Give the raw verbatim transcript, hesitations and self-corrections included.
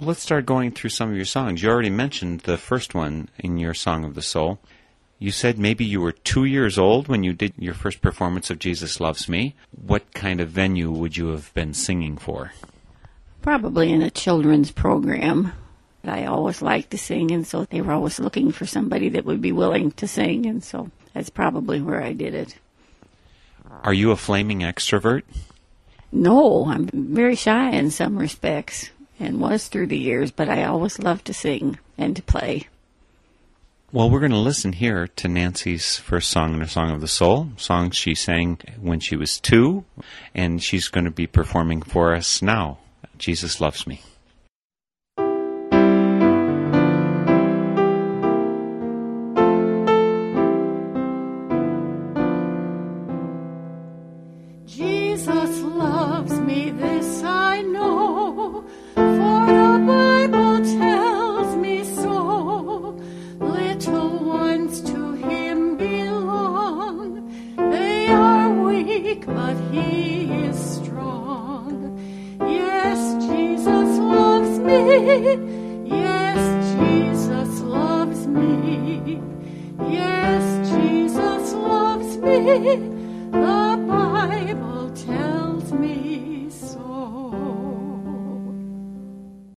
Let's start going through some of your songs. You already mentioned the first one in your Song of the Soul. You said maybe you were two years old when you did your first performance of Jesus Loves Me. What kind of venue would you have been singing for? Probably in a children's program. I always liked to sing, and so they were always looking for somebody that would be willing to sing, and so that's probably where I did it. Are you a flaming extrovert? No, I'm very shy in some respects, and was through the years, but I always loved to sing and to play. Well, we're going to listen here to Nancy's first song in her Song of the Soul, songs she sang when she was two, and she's going to be performing for us now, Jesus Loves Me. Jesus loves me, this I know, for the Bible tells me so. Little ones to him belong. They are weak, but he is strong. Yes, Jesus loves me. Yes, Jesus loves me. Yes, Jesus loves me.